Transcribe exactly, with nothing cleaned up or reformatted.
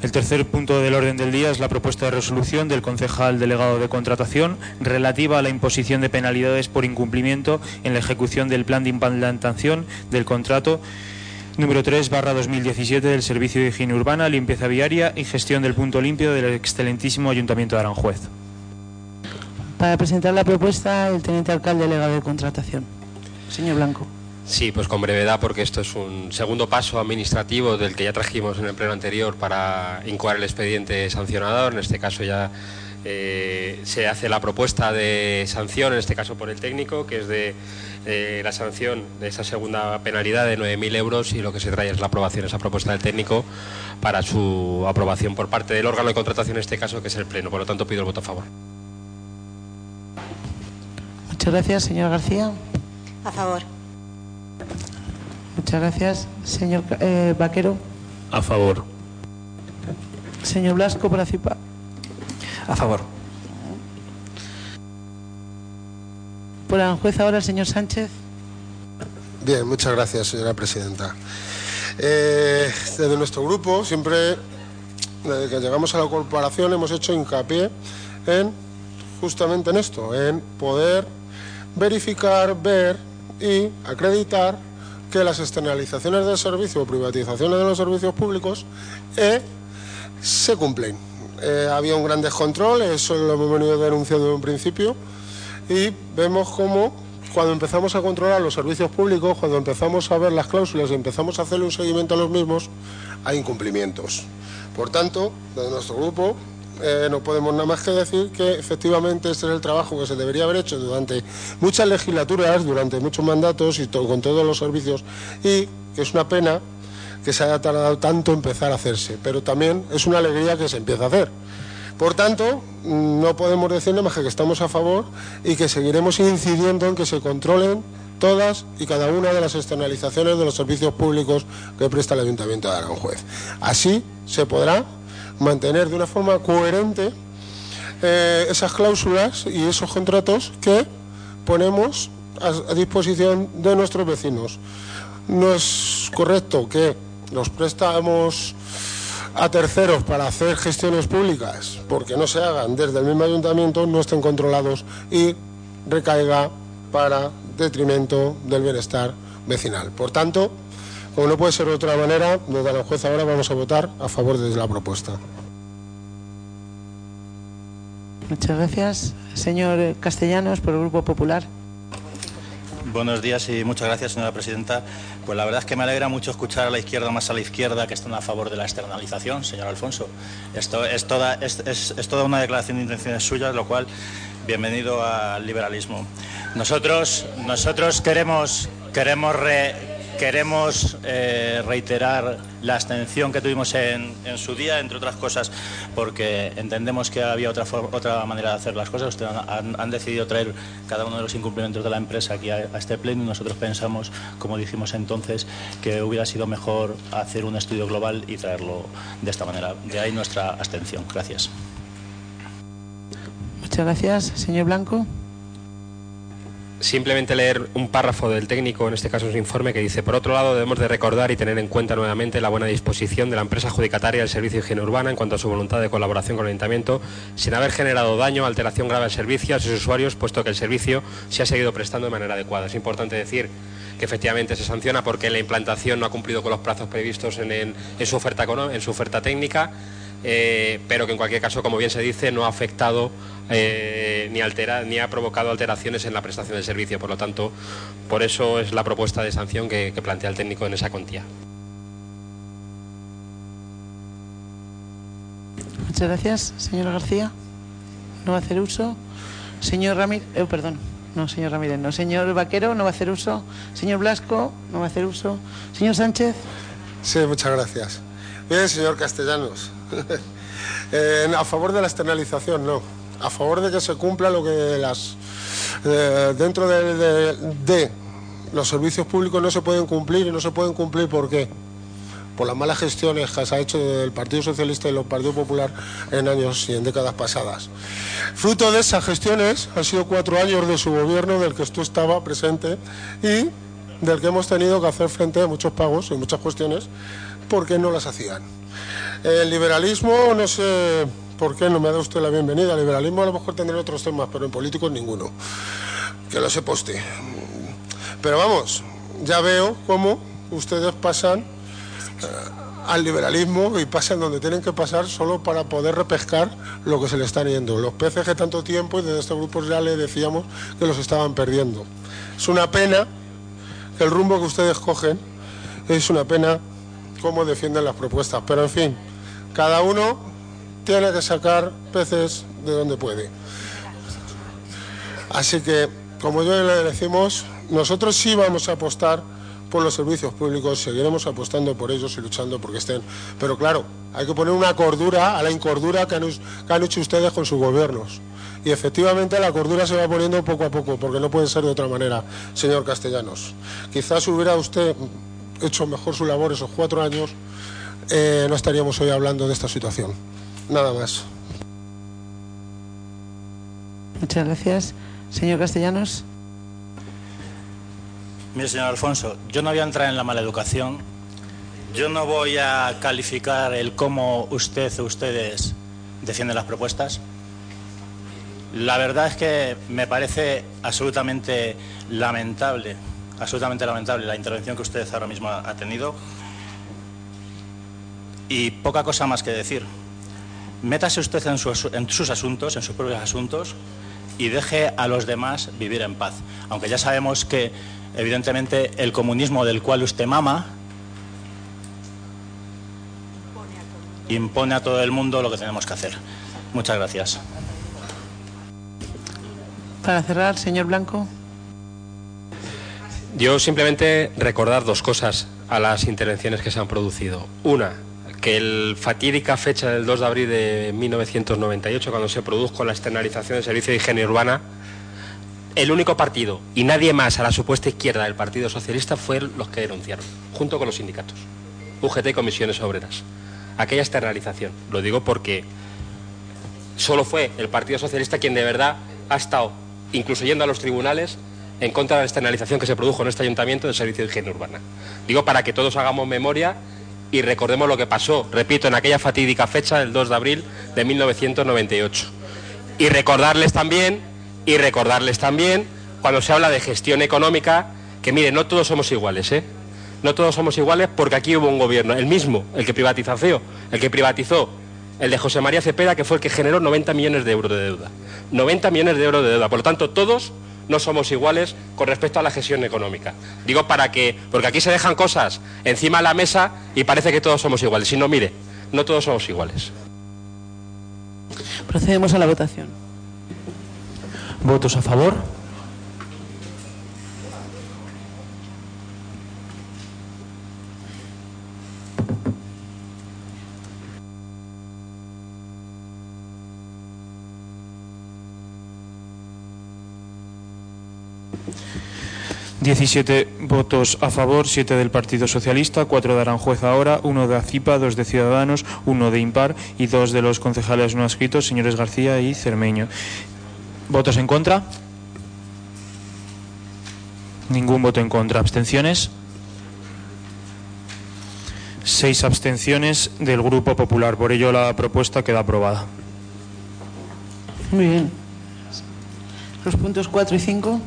El tercer punto del orden del día es la propuesta de resolución del concejal delegado de contratación relativa a la imposición de penalidades por incumplimiento en la ejecución del plan de implantación del contrato número tres barra dos mil diecisiete del Servicio de Higiene Urbana, Limpieza Viaria y Gestión del Punto Limpio del excelentísimo Ayuntamiento de Aranjuez. Para presentar la propuesta, el teniente alcalde delegado de contratación. Señor Blanco. Sí, pues con brevedad, porque esto es un segundo paso administrativo del que ya trajimos en el pleno anterior para incoar el expediente sancionador. En este caso ya eh, se hace la propuesta de sanción, en este caso por el técnico, que es de eh, la sanción de esa segunda penalidad de nueve mil euros, y lo que se trae es la aprobación de esa propuesta del técnico para su aprobación por parte del órgano de contratación, en este caso, que es el pleno. Por lo tanto, pido el voto a favor. Muchas gracias, señor García. A favor. Muchas gracias. Señor eh, Vaquero. A favor. Señor Blasco, por ACIPA. A favor. Por Aranjuez ahora el señor Sánchez. Bien, muchas gracias, señora presidenta. Eh, desde nuestro grupo, siempre, desde que llegamos a la corporación, hemos hecho hincapié en justamente en esto, en poder verificar, ver y acreditar que las externalizaciones del servicio o privatizaciones de los servicios públicos eh, se cumplen. Eh, había un gran descontrol, eso lo hemos venido denunciando en un principio, y vemos cómo cuando empezamos a controlar los servicios públicos, cuando empezamos a ver las cláusulas y empezamos a hacerle un seguimiento a los mismos, hay incumplimientos. Por tanto, desde nuestro grupo eh, no podemos nada más que decir que efectivamente este es el trabajo que se debería haber hecho durante muchas legislaturas, durante muchos mandatos y to- con todos los servicios, y que es una pena que se haya tardado tanto en empezar a hacerse, pero también es una alegría que se empiece a hacer. Por tanto, no podemos decir nada más que estamos a favor y que seguiremos incidiendo en que se controlen todas y cada una de las externalizaciones de los servicios públicos que presta el Ayuntamiento de Aranjuez. Así se podrá mantener de una forma coherente eh, esas cláusulas y esos contratos que ponemos a, a disposición de nuestros vecinos. No es correcto que los prestamos a terceros para hacer gestiones públicas porque no se hagan desde el mismo ayuntamiento, no estén controlados y recaiga para detrimento del bienestar vecinal. Por tanto, como no puede ser de otra manera, desde Aranjuez ahora vamos a votar a favor de la propuesta. Muchas gracias. Señor Castellanos, por el Grupo Popular. Buenos días y muchas gracias, señora presidenta. Pues la verdad es que me alegra mucho escuchar a la izquierda, más a la izquierda, que están a favor de la externalización, señor Alfonso. Esto es toda, es, es, es toda una declaración de intenciones suyas, lo cual, bienvenido al liberalismo. Nosotros, nosotros queremos, queremos, re, queremos eh, reiterar la abstención que tuvimos en, en su día, entre otras cosas, porque entendemos que había otra, otra manera de hacer las cosas. Ustedes han, han decidido traer cada uno de los incumplimientos de la empresa aquí a, a este pleno, y nosotros pensamos, como dijimos entonces, que hubiera sido mejor hacer un estudio global y traerlo de esta manera. De ahí nuestra abstención. Gracias. Muchas gracias. Señor Blanco. Simplemente leer un párrafo del técnico, en este caso su informe, que dice: por otro lado, debemos de recordar y tener en cuenta nuevamente la buena disposición de la empresa adjudicataria del Servicio de Higiene Urbana en cuanto a su voluntad de colaboración con el Ayuntamiento, sin haber generado daño o alteración grave al servicio a sus usuarios, puesto que el servicio se ha seguido prestando de manera adecuada. Es importante decir que efectivamente se sanciona porque la implantación no ha cumplido con los plazos previstos en, en, en, su, oferta, en su oferta técnica, eh, pero que en cualquier caso, como bien se dice, no ha afectado Eh, ni altera, ni ha provocado alteraciones en la prestación del servicio. Por lo tanto, por eso es la propuesta de sanción que, que plantea el técnico en esa cuantía. Muchas gracias. Señor García, no va a hacer uso. Señor Ramírez, eh, perdón, no, señor Ramírez, no. Señor Vaquero, no va a hacer uso. Señor Blasco, no va a hacer uso. Señor Sánchez. Sí, muchas gracias. Bien, señor Castellanos. eh, a favor de la externalización, no. A favor de que se cumpla lo que las eh, dentro de, de, de los servicios públicos no se pueden cumplir. Y no se pueden cumplir ¿por qué? Por las malas gestiones que se ha hecho del Partido Socialista y el Partido Popular en años y en décadas pasadas. Fruto de esas gestiones han sido cuatro años de su gobierno del que tú estaba presente y del que hemos tenido que hacer frente a muchos pagos y muchas cuestiones porque no las hacían. El liberalismo, no sé por qué no me da usted la bienvenida. El liberalismo a lo mejor tendrá otros temas, pero en políticos ninguno. Que lo sepa usted. Pero vamos, ya veo cómo ustedes pasan eh, al liberalismo y pasan donde tienen que pasar solo para poder repescar lo que se le están yendo. Los peces que tanto tiempo, y desde este grupo ya le decíamos que los estaban perdiendo. Es una pena que el rumbo que ustedes cogen, es una pena cómo defienden las propuestas, pero en fin, cada uno tiene que sacar peces de donde puede. Así que, como yo le decimos, nosotros sí vamos a apostar por los servicios públicos, seguiremos apostando por ellos y luchando porque estén. Pero claro, hay que poner una cordura a la incordura que han, que han hecho ustedes con sus gobiernos. Y efectivamente la cordura se va poniendo poco a poco, porque no puede ser de otra manera, señor Castellanos. Quizás hubiera usted hecho mejor su labor esos cuatro años, eh, no estaríamos hoy hablando de esta situación. Nada más. Muchas gracias. Señor Castellanos. Mire, señor Alfonso, yo no voy a entrar en la maleducación. Yo no voy a calificar el cómo usted o ustedes defienden las propuestas. La verdad es que me parece absolutamente lamentable, absolutamente lamentable la intervención que usted ahora mismo ha tenido. Y poca cosa más que decir. Métase usted en, su, en sus asuntos, en sus propios asuntos, y deje a los demás vivir en paz. Aunque ya sabemos que, evidentemente, el comunismo del cual usted mama impone a todo el mundo lo que tenemos que hacer. Muchas gracias. Para cerrar, señor Blanco. Yo simplemente recordar dos cosas a las intervenciones que se han producido. Una, que el fatídica fecha del dos de abril de mil novecientos noventa y ocho, cuando se produjo la externalización del servicio de higiene urbana, el único partido y nadie más a la supuesta izquierda del Partido Socialista fue los que denunciaron, junto con los sindicatos, U G T y comisiones obreras, aquella externalización. Lo digo porque solo fue el Partido Socialista quien de verdad ha estado, incluso yendo a los tribunales, en contra de la externalización que se produjo en este ayuntamiento del servicio de higiene urbana. Digo para que todos hagamos memoria y recordemos lo que pasó, repito, en aquella fatídica fecha del dos de abril de mil novecientos noventa y ocho. Y recordarles también, y recordarles también, cuando se habla de gestión económica, que mire, no todos somos iguales, ¿eh? No todos somos iguales porque aquí hubo un gobierno, el mismo, el que privatizó, el que privatizó, el de José María Cepeda, que fue el que generó noventa millones de euros de deuda. noventa millones de euros de deuda. Por lo tanto, todos no somos iguales con respecto a la gestión económica. Digo para que, porque aquí se dejan cosas encima de la mesa y parece que todos somos iguales. Si no, mire, no todos somos iguales. Procedemos a la votación. ¿Votos a favor? diecisiete votos a favor, siete del Partido Socialista, cuatro de Aranjuez ahora, uno de ACIPA, dos de Ciudadanos, uno de Impar y dos de los concejales no adscritos, señores García y Cermeño. ¿Votos en contra? Ningún voto en contra. ¿Abstenciones? Seis abstenciones del Grupo Popular. Por ello la propuesta queda aprobada. Muy bien. Los puntos cuatro y cinco.